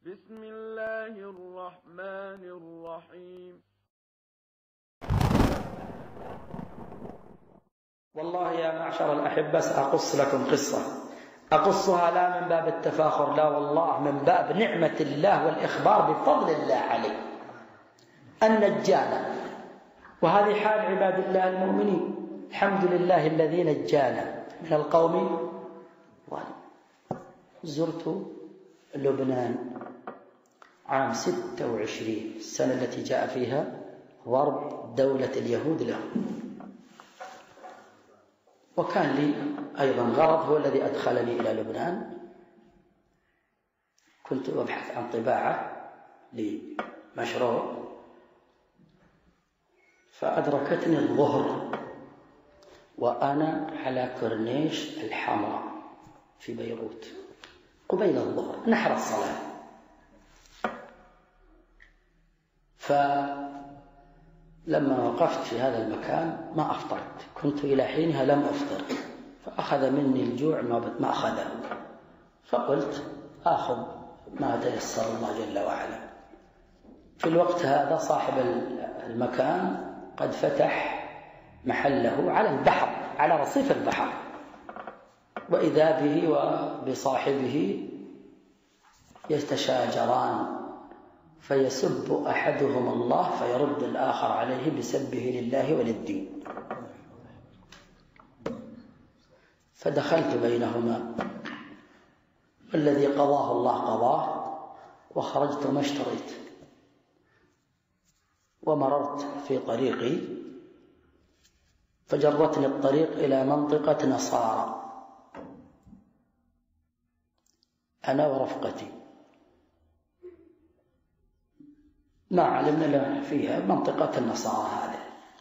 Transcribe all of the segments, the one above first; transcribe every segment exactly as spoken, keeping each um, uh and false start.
بسم الله الرحمن الرحيم. والله يا معشر الأحبة سأقص لكم قصة أقصها لا من باب التفاخر، لا والله من باب نعمة الله والإخبار بفضل الله عليه. النجانا، وهذه حال عباد الله المؤمنين. الحمد لله الذي نجانا من القوم الظالمين. زرت لبنان عام ستة وعشرين، السنة التي جاء فيها ضرب دولة اليهود له، وكان لي أيضا غرض هو الذي أدخلني إلى لبنان. كنت أبحث عن طباعة لمشروع، فأدركتني الظهر وأنا على كورنيش الحمراء في بيروت قبيل الظهر نحر الصلاة. فلما وقفت في هذا المكان ما أفطرت، كنت إلى حينها لم أفطر، فأخذ مني الجوع ما أخذه، فقلت آخذ ما تيسر الله جل وعلا. في الوقت هذا صاحب المكان قد فتح محله على البحر، على رصيف البحر، وإذا به وبصاحبه يتشاجران، فيسب أحدهم الله فيرد الآخر عليه بسبه لله وللدين. فدخلت بينهما، والذي قضاه الله قضاه، وخرجت ما اشتريت، ومررت في طريقي فجرتني الطريق إلى منطقة نصارى أنا ورفقتي، ما علمنا لنا فيها منطقة النصارى هذه.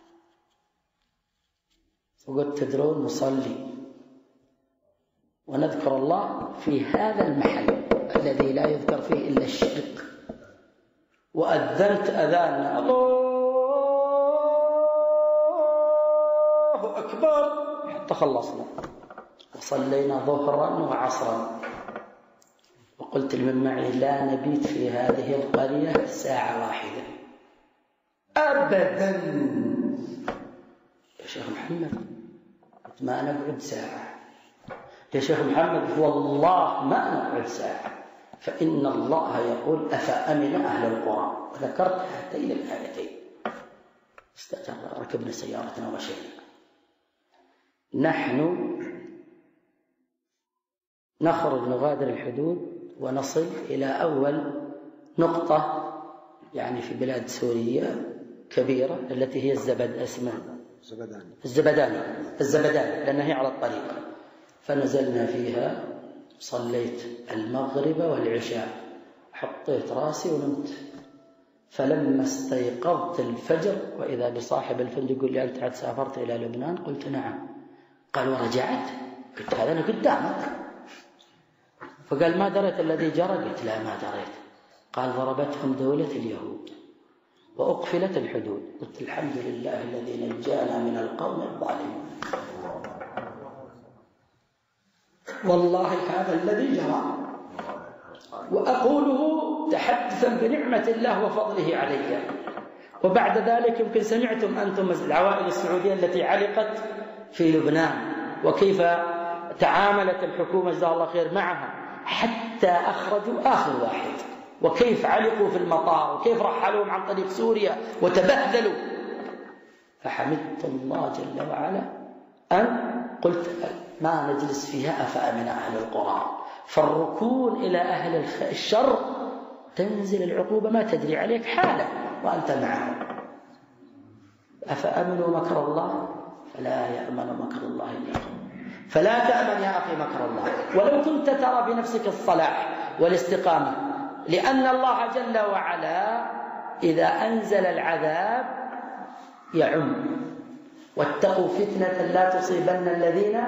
وقد تدرون نصلي ونذكر الله في هذا المحل الذي لا يذكر فيه إلا الشرك، وأذنت أذان الله أكبر حتى خلصنا، وصلينا ظهرا وعصرا. وقلت لمن معي لا نبيت في هذه القرية ساعة واحدة أبدا. يا شيخ محمد ما نقعد ساعة، يا شيخ محمد والله ما نقعد ساعة، فإن الله يقول أفأمن أهل القرى، وذكرت هاتين الآيتين. استأجر ركبنا سيارتنا ومشينا. نحن نخرج نغادر الحدود ونصل إلى أول نقطة يعني في بلاد سورية كبيرة التي هي الزبد اسمها الزبداني الزبداني الزبداني لأنها هي على الطريق. فنزلنا فيها، صليت المغرب والعشاء، حطيت راسي ونمت. فلما استيقظت الفجر وإذا بصاحب الفندق يقول لي أنت عاد سافرت إلى لبنان؟ قلت نعم. قال ورجعت؟ قلت هذا أنا قدامك. فقال ما دريت الذي جرى؟ قلت لا ما دريت. قال ضربتهم دولة اليهود وأقفلت الحدود. قلت الحمد لله الذي نجانا من القوم الظالمين. والله هذا الذي جرى، وأقوله تحدثا بنعمة الله وفضله علي. وبعد ذلك يمكن سمعتم أنتم العوائل السعودية التي علقت في لبنان وكيف تعاملت الحكومة جزاها الله خير معها حتى أخرجوا آخر واحد، وكيف علقوا في المطار، وكيف رحلوهم عن طريق سوريا وتبهذلوا. فحمدت الله جل وعلا أن قلت ما نجلس فيها أفأمن أهل القرى. فالركون إلى أهل الشر تنزل العقوبة ما تدري عليك حالا وأنت معهم. أفأمنوا مكر الله فلا يأمن مكر الله إلا الله. فلا تأمن يا أخي مكر الله ولو كنت ترى بنفسك الصلاح والاستقامة، لأن الله جل وعلا إذا أنزل العذاب يعم. واتقوا فتنة لا تصيبن الذين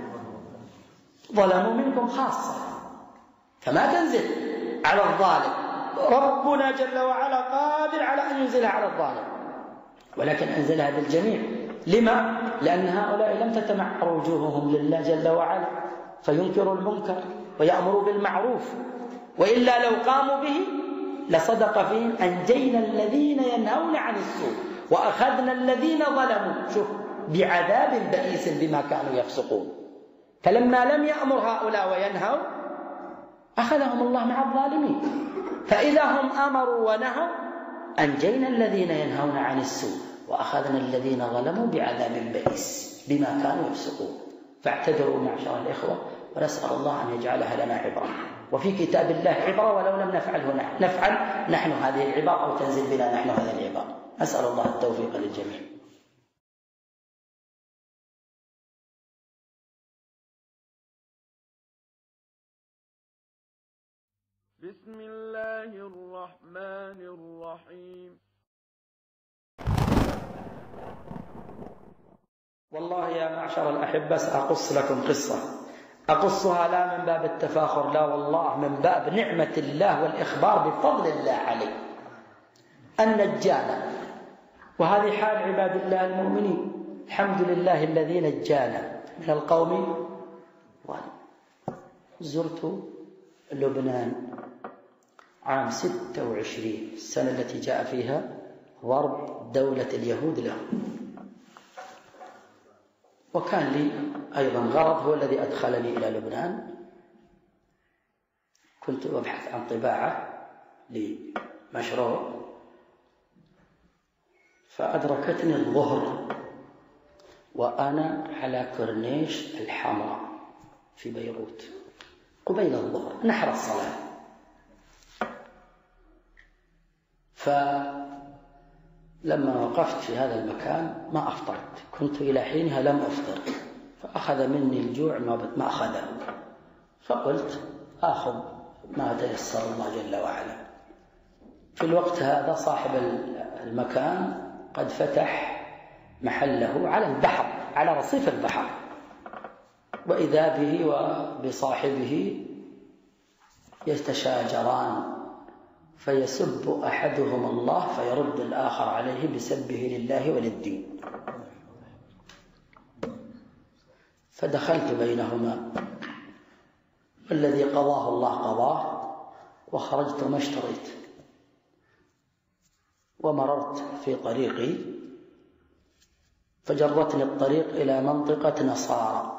ظلموا منكم خاصة. فما تنزل على الظالم، ربنا جل وعلا قادر على أن ينزلها على الظالم، ولكن أنزلها بالجميع. لما؟ لأن هؤلاء لم تتمعر وجوههم لله جل وعلا، فينكروا المنكر ويأمروا بالمعروف وإلا لو قاموا به لصدق فيهم أنجينا الذين ينهون عن السوء وأخذنا الذين ظلموا شوف بعذاب بئيس بما كانوا يفسقون. فلما لم يأمر هؤلاء وينهوا أخذهم الله مع الظالمين، فإذا هم أمروا ونهوا أنجينا الذين ينهون عن السوء وأخذنا الذين ظلموا بعذاب بئيس بما كانوا يفسقون. فاعتذروا معشر الإخوة، ونسأل الله أن يجعلها لنا عبرة، وفي كتاب الله عبرة ولو لم نفعله نحن نفعل نحن هذه العبارة أو تنزل بنا نحن هذه العبارة. أسأل الله التوفيق للجميع. بسم الله الرحمن الرحيم. والله يا معشر الأحبة سأقص لكم قصة، أقصها لا من باب التفاخر، لا والله من باب نعمة الله والإخبار بفضل الله عليه. النجانا، وهذه حال عباد الله المؤمنين. الحمد لله الذي نجانا من القوم الظالمين. زرت لبنان عام ستة وعشرين، السنة التي جاء فيها ضرب دولة اليهود له، وكان لي أيضا غرض هو الذي أدخلني إلى لبنان. كنت أبحث عن طباعة لمشروع، فأدركتني الظهر وأنا على كورنيش الحمراء في بيروت قبيل الظهر نحر الصلاة. فلما وقفت في هذا المكان ما أفطرت، كنت إلى حينها لم أفطر، فأخذ مني الجوع ما أخذه، فقلت آخذ ما تيسر الله جل وعلا. في الوقت هذا صاحب المكان قد فتح محله على البحر، على رصيف البحر، وإذا به وبصاحبه يتشاجران، فيسب أحدهما الله فيرد الآخر عليه بسبه لله وللدين. فدخلت بينهما، والذي قضاه الله قضاه، وخرجت ما اشتريت، ومررت في طريقي فجرتني الطريق إلى منطقة نصارى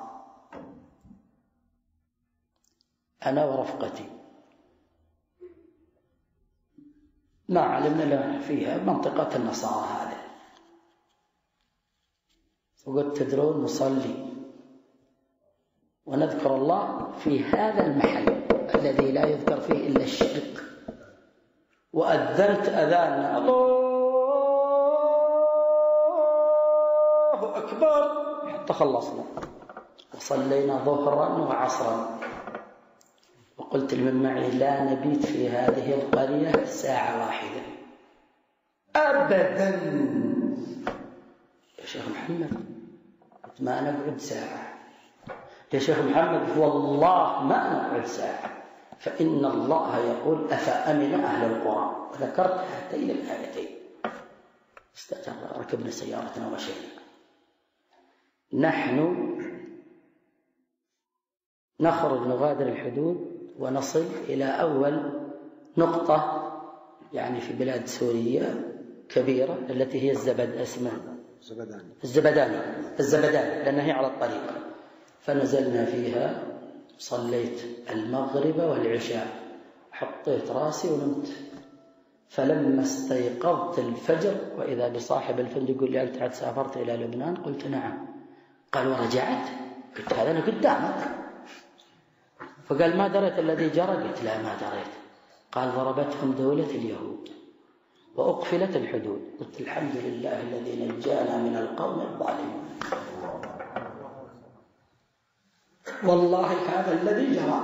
أنا ورفقتي، ما علمنا لنا فيها منطقة النصارى هذه. وقلت تدرون نصلي ونذكر الله في هذا المحل الذي لا يذكر فيه إلا الشرك، وأذنت أذان الله أكبر حتى خلصنا، وصلينا ظهرا وعصرا. وقلت لمن معي لا نبيت في هذه القرية ساعة واحدة أبدا. يا شيخ محمد قلت ما نقعد ساعة، يا شيخ محمد والله ما نقعد ساعة، فإن الله يقول أفأمن أهل القرى، وذكرت هاتين الآيتين. استأجر ركبنا سيارتنا ومشينا. نحن نخرج نغادر الحدود ونصل إلى أول نقطة يعني في بلاد سوريا كبيرة التي هي الزبد اسمها الزبداني الزبداني الزبداني لأنها هي على الطريق. فنزلنا فيها، صليت المغرب والعشاء، حطيت راسي ونمت. فلما استيقظت الفجر وإذا بصاحب الفندق يقول لي أنت عاد سافرت إلى لبنان؟ قلت نعم. قال ورجعت؟ قلت هذا أنا قدامك. فقال ما دريت الذي جرى؟ قلت لا ما دريت. قال ضربتهم دولة اليهود وأقفلت الحدود. قلت الحمد لله الذي نجانا من القوم الظالمين. والله هذا الذي جرى،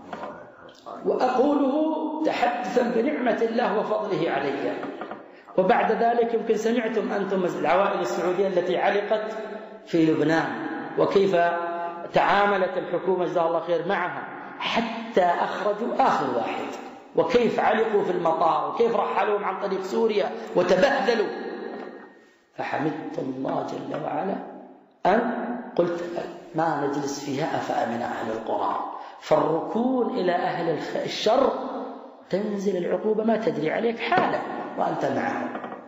وأقوله تحدثا بنعمة الله وفضله علي. وبعد ذلك يمكن سمعتم أنتم العوائل السعودية التي علقت في لبنان وكيف تعاملت الحكومة جزاها الله خير معها حتى أخرجوا آخر واحد، وكيف علقوا في المطار، وكيف رحلوهم عن طريق سوريا وتبهذلوا. فحمدت الله جل وعلا أن قلت ما نجلس فيها أفأمن أهل القرى. فالركون إلى أهل الشر تنزل العقوبة ما تدري عليك حالا وأنت معه.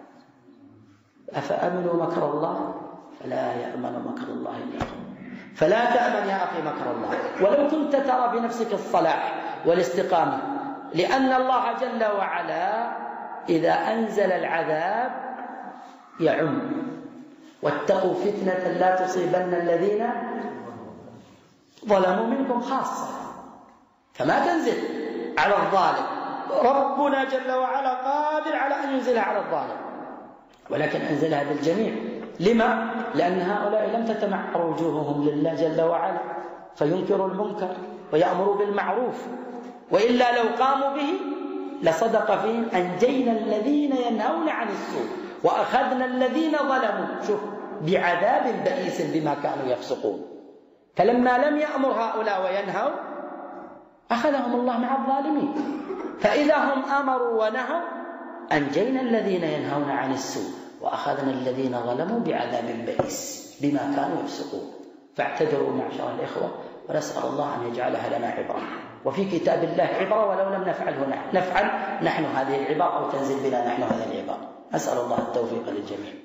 أفأمنوا مكر الله فلا يأمن مكر الله إلا هو. فلا تأمن يا أخي مكر الله ولو كنت ترى بنفسك الصلاح والاستقامة، لأن الله جل وعلا إذا أنزل العذاب يعم. واتقوا فتنة لا تصيبن الذين ظلموا منكم خاصة، فما تنزل على الظالم. ربنا جل وعلا قادر على أن ينزلها على الظالم، ولكن أنزلها بالجميع. لما؟ لأن هؤلاء لم تتمعر وجوههم لله جل وعلا فينكروا المنكر ويأمروا بالمعروف، وإلا لو قاموا به لصدق فيهم أنجينا الذين ينهون عن السوء وأخذنا الذين ظلموا شوف بعذاب بئيس بما كانوا يفسقون. فلما لم يأمر هؤلاء وينهوا أخذهم الله مع الظالمين، فإذا هم أمروا ونهوا أنجينا الذين ينهون عن السوء وأخذنا الذين ظلموا بعذاب بئيس بما كانوا يفسقون. فاعتذروا معشر الإخوة، ونسأل الله أن يجعلها لنا عبرة. وفي كتاب الله عبرة ولو لم نفعله نحن نفعل نحن هذه العبارة أو تنزل بنا نحن هذه العبارة. أسأل الله التوفيق للجميع.